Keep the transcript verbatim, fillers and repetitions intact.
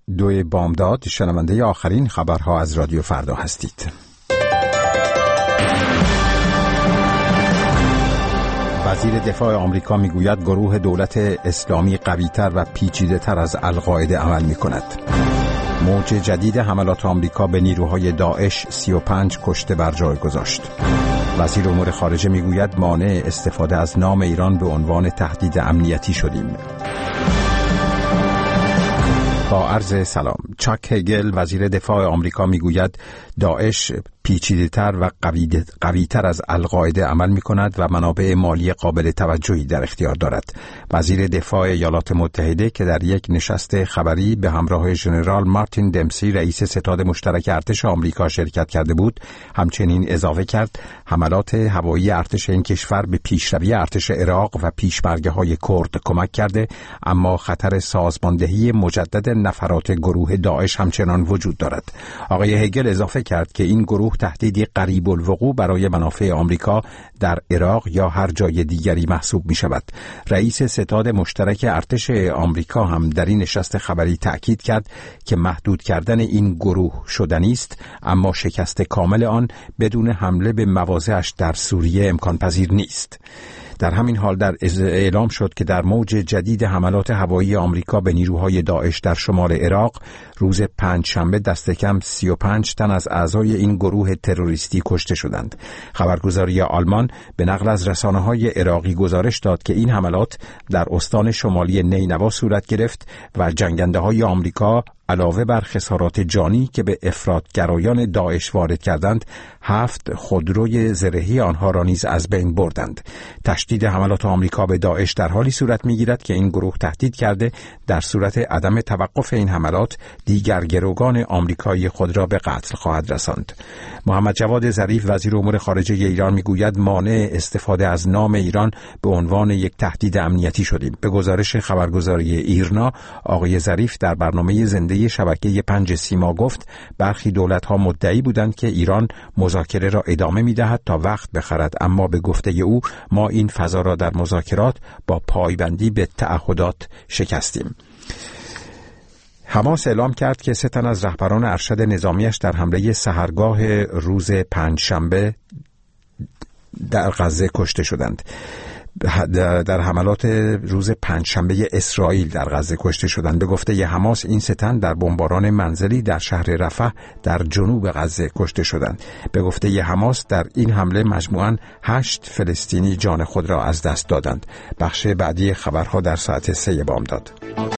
دو بامداد شنونده آخرین خبرها از رادیو فردا هستید. وزیر دفاع آمریکا میگوید گروه دولت اسلامی قوی‌تر و پیچیده‌تر از القاعده عمل می‌کند. موج جدید حملات آمریکا به نیروهای داعش سی و پنج کشته بر جای گذاشت. وزیر امور خارجه میگوید مانع استفاده از نام ایران به عنوان تهدید امنیتی شدیم. با عرض سلام. چاک هگل وزیر دفاع آمریکا میگوید داعش پیچیده‌تر و قوی‌تر از القاعده عمل می‌کند و منابع مالی قابل توجهی در اختیار دارد. وزیر دفاع ایالات متحده که در یک نشست خبری به همراه ژنرال مارتین دمسی رئیس ستاد مشترک ارتش آمریکا شرکت کرده بود، همچنین اضافه کرد حملات هوایی ارتش این کشور به پیشروی ارتش عراق و پیشمرگه‌های کرد کمک کرده، اما خطر سازماندهی مجدد نفرات گروه داعش همچنان وجود دارد. آقای هگل اضافه کرد که این گروه تهدیدی قریب الوقوع برای منافع آمریکا در عراق یا هر جای دیگری محسوب می شود. رئیس ستاد مشترک ارتش آمریکا هم در این نشست خبری تأکید کرد که محدود کردن این گروه شدنی است، اما شکست کامل آن بدون حمله به مواضعش در سوریه امکان پذیر نیست. در همین حال در اعلام شد که در موج جدید حملات هوایی آمریکا به نیروهای داعش در شمال عراق روز پنجشنبه دست کم سی و پنج تن از اعضای این گروه تروریستی کشته شدند. خبرگزاری آلمان به نقل از رسانه‌های عراقی گزارش داد که این حملات در استان شمالی نینوا صورت گرفت و جنگنده‌های آمریکا علاوه بر خسارات جانی که به افراطگرایان داعش وارد کردند، هفت خودروی زرهی آنها را نیز از بین بردند. تشدید حملات آمریکا به داعش در حالی صورت می‌گیرد که این گروه تهدید کرده در صورت عدم توقف این حملات دیگر گروگان آمریکایی خود را به قتل خواهد رساند. محمد جواد ظریف وزیر امور خارجه ایران میگوید مانع استفاده از نام ایران به عنوان یک تهدید امنیتی شدیم. به گزارش خبرگزاری ایرنا، آقای ظریف در برنامه زنده شبکه پنج سیما گفت برخی دولت‌ها مدعی بودند که ایران مذاکره را ادامه می‌دهد تا وقت بخرد، اما به گفته او ما این فضا را در مذاکرات با پایبندی به تعهدات شکستیم. حماس اعلام کرد که سه تن از رهبران ارشد نظامیش در حمله سحرگاه روز پنجشنبه در غزه کشته شدند. در حملات روز پنجشنبه اسرائیل در غزه کشته شدند. به گفته ی حماس این سه تن در بمباران منزلی در شهر رفح در جنوب غزه کشته شدند. به گفته ی حماس در این حمله مجموعاً هشت فلسطینی جان خود را از دست دادند. بخش بعدی خبرها در ساعت سه بامداد.